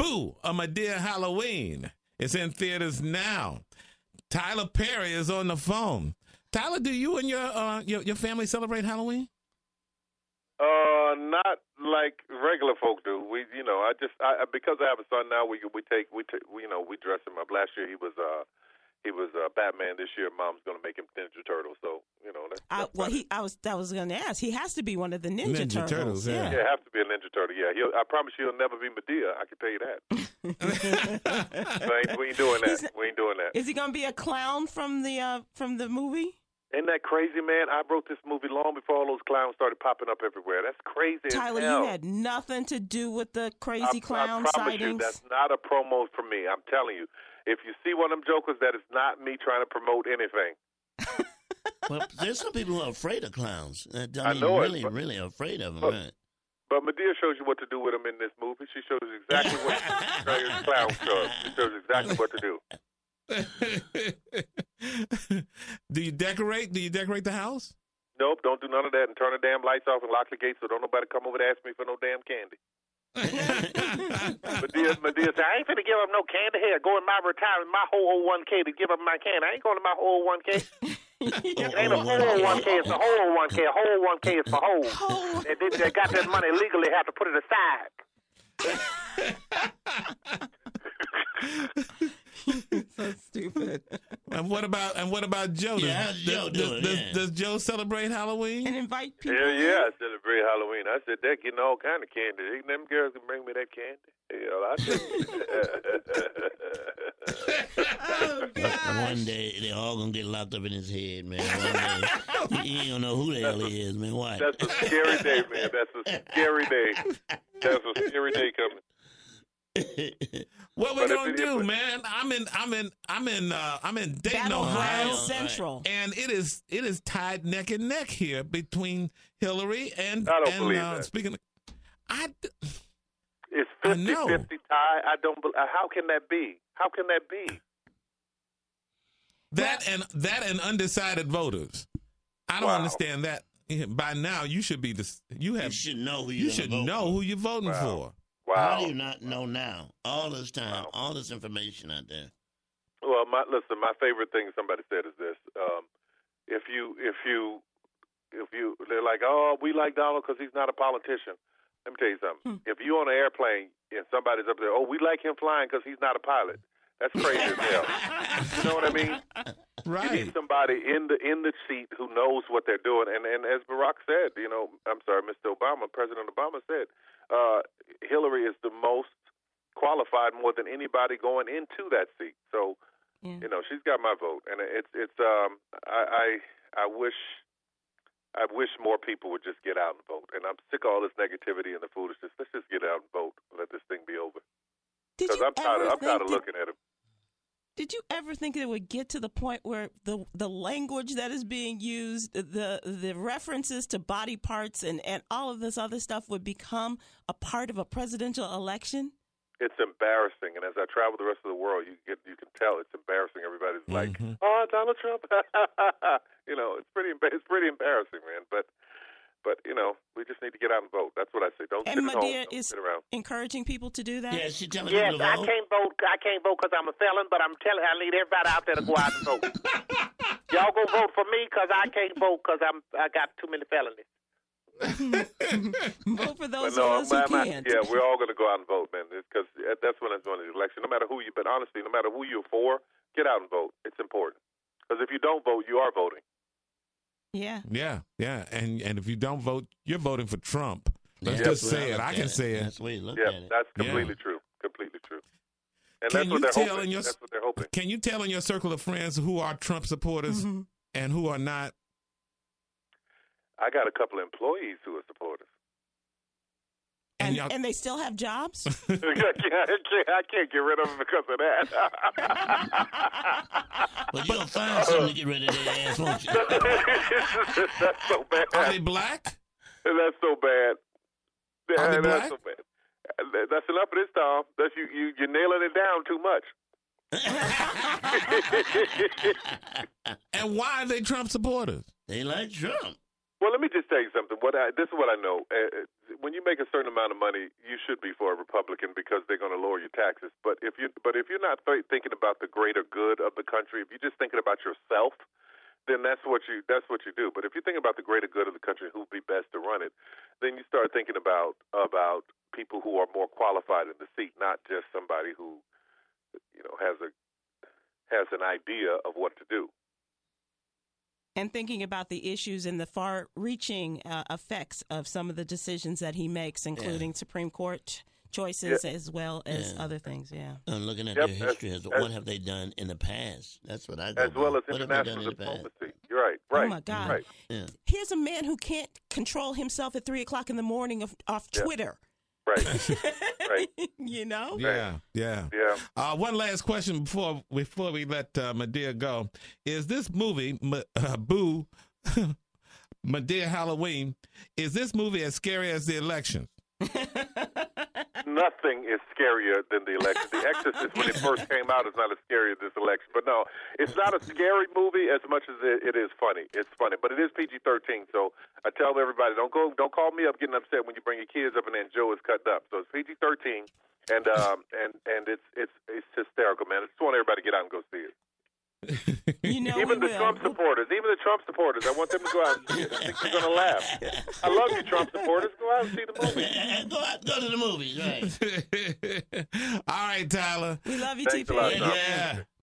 2, A Madea Halloween. It's in theaters now. Tyler Perry is on the phone. Tyler, do you and your family celebrate Halloween? Not like regular folk do. We, because I have a son now, we dress him up. Last year he was Batman. This year, Mom's gonna make him Ninja Turtle. So that's I was going to ask. He has to be one of the Ninja Turtles. Yeah, have to be a Ninja Turtle. Yeah, I promise you, he'll never be Madea. I can tell you that. We ain't doing that. We ain't doing that. Is he going to be a clown from the movie? Isn't that crazy, man? I wrote this movie long before all those clowns started popping up everywhere. That's crazy. Tyler, as hell. you had nothing to do with the crazy clown I promise sightings. you, that's not a promo for me. I'm telling you. If you see one of them jokers, that is not me trying to promote anything. Well, there's some people who are afraid of clowns. I know really, really afraid of them. Right? But Madea shows you what to do with them in this movie. She shows you exactly what clown shows. She shows you exactly what to do. Do you decorate? Do you decorate the house? Nope, don't do none of that and turn the damn lights off and lock the gates so don't nobody come over to ask me for no damn candy. Madea said, I ain't finna give up no candy here. Go in my retirement, my whole 1K to give up my candy. I ain't going to my whole 1K. It ain't a whole 1K, it's a whole 1K. A whole 1K is for whole. They got that money legally, have to put it aside. So stupid. And what about Joe? Yeah, how's Joe doing? Does Joe celebrate Halloween? And invite people? Yeah, I celebrate Halloween. I said, they're getting all kind of candy. Them girls can bring me that candy. I One day, they're all going to get locked up in his head, man. One day, he ain't going to know who the hell he is, man. Why? That's a scary day, man. That's a scary day. That's a scary day coming. What we gonna do, man? I'm in Dayton, Ohio, Central, and it is tied neck and neck here between Hillary and. I don't believe that. Speaking, it's 50-50 tie. I don't. How can that be? How can that be? That and undecided voters. I don't understand that. By now, you should be You should know who you're voting for. Wow. How do you not know now? All this time, all this information out there. Well, my favorite thing somebody said is this: if you, they're like, oh, we like Donald because he's not a politician. Let me tell you something. If you're on an airplane and somebody's up there, oh, we like him flying because he's not a pilot. That's crazy as hell. You know what I mean? Right. You need somebody in the seat who knows what they're doing. And as Barack said, Mr. Obama, President Obama said, Hillary is the most qualified more than anybody going into that seat. So, she's got my vote, and I wish more people would just get out and vote. And I'm sick of all this negativity and the foolishness. Let's just get out and vote and let this thing be over. Because I'm tired of looking at it. Did you ever think it would get to the point where the language that is being used, the references to body parts and all of this other stuff would become a part of a presidential election? It's embarrassing, and as I travel the rest of the world, you can tell it's embarrassing. Everybody's like, "Oh, Donald Trump," it's pretty embarrassing, man. But we just need to get out and vote. That's what I say. Don't sit at home. Don't sit around. Encouraging people to do that. Yeah, she's telling people to vote. I can't vote because I'm a felon, but I need everybody out there to go out and vote. Y'all go vote for me because I can't vote because I got too many felonies. Vote for those of us who can't. Yeah, we're all going to go out and vote, man, because that's when it's going to the election. No matter who but honestly, no matter who you're for, get out and vote. It's important. Because if you don't vote, you are voting. Yeah. Yeah. And if you don't vote, you're voting for Trump. Let's just say it. I can say it. That's the way you look at it. That's completely true. Completely true. And that's what they're hoping. That's what they're hoping. Can you tell in your circle of friends who are Trump supporters and who are not? I got a couple of employees who are supporters. And they still have jobs? I can't get rid of them because of that. But you'll find something to get rid of their ass, won't you? That's so bad. Are they black? That's so bad. Are they black? That's so bad. That's enough of this, Tom. That's you're nailing it down too much. And why are they Trump supporters? They like Trump. Well, let me just tell you something. This is what I know. When you make a certain amount of money, you should be for a Republican because they're going to lower your taxes. But if you're not thinking about the greater good of the country, if you're just thinking about yourself, then that's what you do. But if you're thinking about the greater good of the country, who would be best to run it, then you start thinking about people who are more qualified in the seat, not just somebody who, has an idea of what to do. And thinking about the issues and the far-reaching effects of some of the decisions that he makes, including Supreme Court choices as well as other things. Yeah. I'm looking at their history. What have they done in the past? That's what I go as well by. as What international have they done in the diplomacy. past? You're right. Right. Oh my God! Right. Yeah. Here's a man who can't control himself at 3:00 in the morning off Twitter. Right. Right. Yeah. One last question before we let Madea go. Is this movie, Boo, Madea Halloween, is this movie as scary as the election? Nothing is scarier than the election. The Exorcist, when it first came out, is not as scary as this election. But no, it's not a scary movie as much as it is funny. It's funny, but it is PG-13. So I tell everybody, don't call me up getting upset when you bring your kids up and then Joe is cut up. So it's PG-13, and it's hysterical, man. I just want everybody to get out and go see it. Even the Trump supporters, I want them to go out and see it. I think they're going to laugh. I love you, Trump supporters. Go out and see the movie. Go to the movies, right? All right, Tyler. We love you, Thanks TP. a lot, Tom. Yeah.